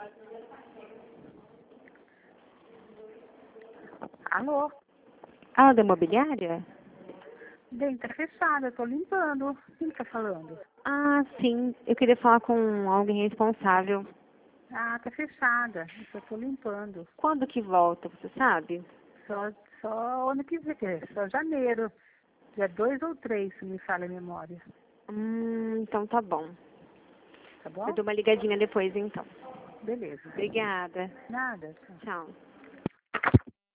Alô? Ah, da imobiliária? Bem, tá fechada, eu tô limpando. Quem tá falando? Ah, sim. Eu queria falar com alguém responsável. Ah, tá fechada, eu só tô limpando. Quando que volta, você sabe? Só ano que vem, só janeiro. Dia 2 ou 3, se me falha a memória. Então tá bom. Tá Eu bom? dou uma ligadinha depois, então. Beleza. Obrigada. Nada. Tchau. Tchau.